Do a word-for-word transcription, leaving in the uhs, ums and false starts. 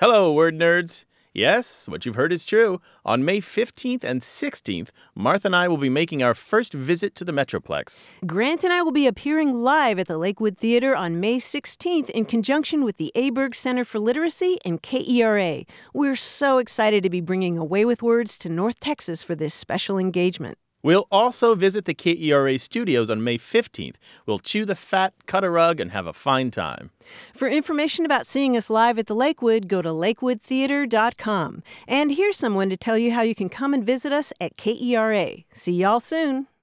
Hello, word nerds. Yes, what you've heard is true. On May fifteenth and sixteenth, Martha and I will be making our first visit to the Metroplex. Grant and I will be appearing live at the Lakewood Theater on May sixteenth in conjunction with the Aberg Center for Literacy and K E R A. We're so excited to be bringing Away with Words to North Texas for this special engagement. We'll also visit the K E R A studios on May fifteenth. We'll chew the fat, cut a rug, and have a fine time. For information about seeing us live at the Lakewood, go to lakewood theater dot com. And here's someone to tell you how you can come and visit us at K E R A. See y'all soon.